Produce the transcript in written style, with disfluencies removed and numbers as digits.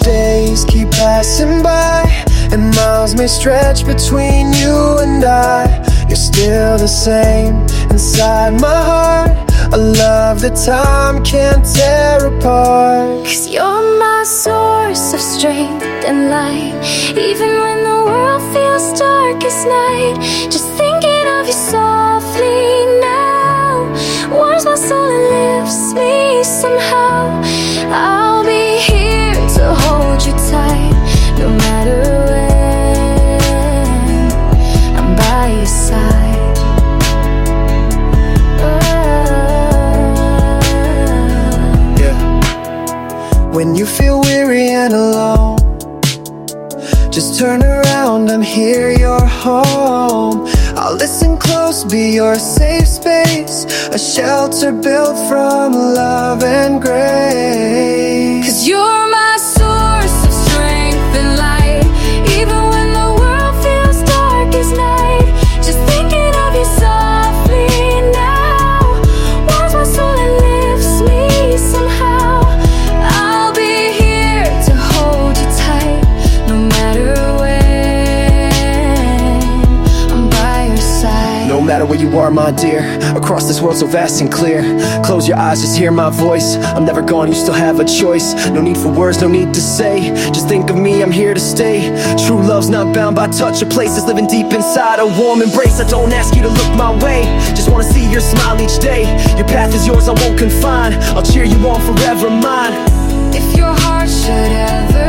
Days keep passing by, and miles may stretch between you and I. You're still the same inside my heart, a love that time can't tear apart. 'Cause you're my source of strength and light, even when the world feels dark as night. Just thinking of you softly now warms my soul and lifts me somehow. I'll be here to hold you tight, no matter when I'm by your side. Yeah. When you feel weary and alone, just turn around, I'm here, you're home. I'll listen close, be your safe space, a shelter built from love and grace. 'Cause you're my source of strength and light, even when the world feels dark as night. Just thinking of you softly now warms my soul and lifts me somehow. I'll be here to hold you tight, no matter when I'm by your side. No matter where you are, my dear, across this world so vast and clear. Close your eyes, just hear my voice. I'm never gone, you still have a choice. No need for words, no need to say. Just think of me, I'm here to stay. True love's not bound by touch, a place is living deep inside a warm embrace. I don't ask you to look my way, just wanna see your smile each day. Your path is yours, I won't confine, I'll cheer you on, forever mine. If your heart should ever